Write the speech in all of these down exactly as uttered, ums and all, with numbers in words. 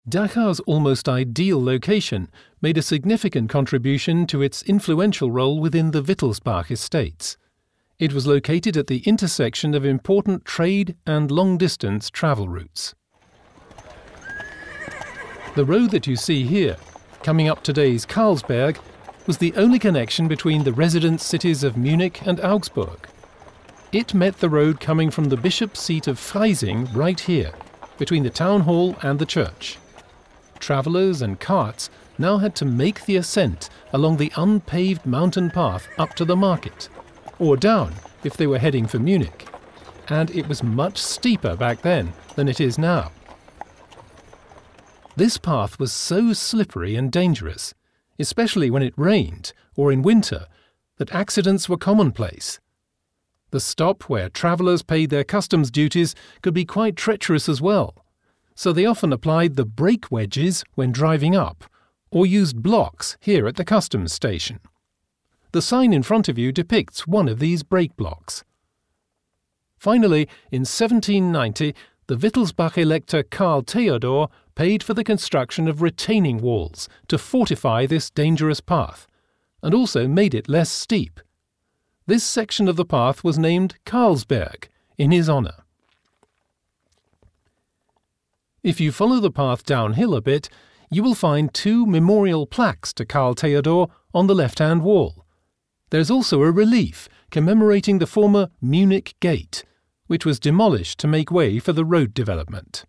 Dachau's almost ideal location made a significant contribution to its influential role within the Wittelsbach estates. It was located at the intersection of important trade and long-distance travel routes. The road that you see here, coming up today's Carlsberg, was the only connection between the residence cities of Munich and Augsburg. It met the road coming from the bishop's seat of Freising right here, between the town hall and the church. Travellers and carts now had to make the ascent along the unpaved mountain path up to the market, or down if they were heading for Munich, and it was much steeper back then than it is now. This path was so slippery and dangerous, especially when it rained or in winter, that accidents were commonplace. The stop where travellers paid their customs duties could be quite treacherous as well, so they often applied the brake wedges when driving up, or used blocks here at the customs station. The sign in front of you depicts one of these brake blocks. Finally, in seventeen ninety, the Wittelsbach elector Karl Theodor paid for the construction of retaining walls to fortify this dangerous path, and also made it less steep. This section of the path was named Carlsberg in his honour. If you follow the path downhill a bit, you will find two memorial plaques to Karl Theodor on the left-hand wall. There's also a relief commemorating the former Munich Gate, which was demolished to make way for the road development.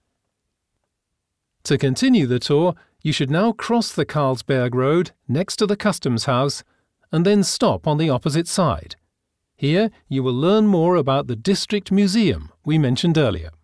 To continue the tour, you should now cross the Carlsberg Road next to the customs house and then stop on the opposite side. Here you will learn more about the district museum we mentioned earlier.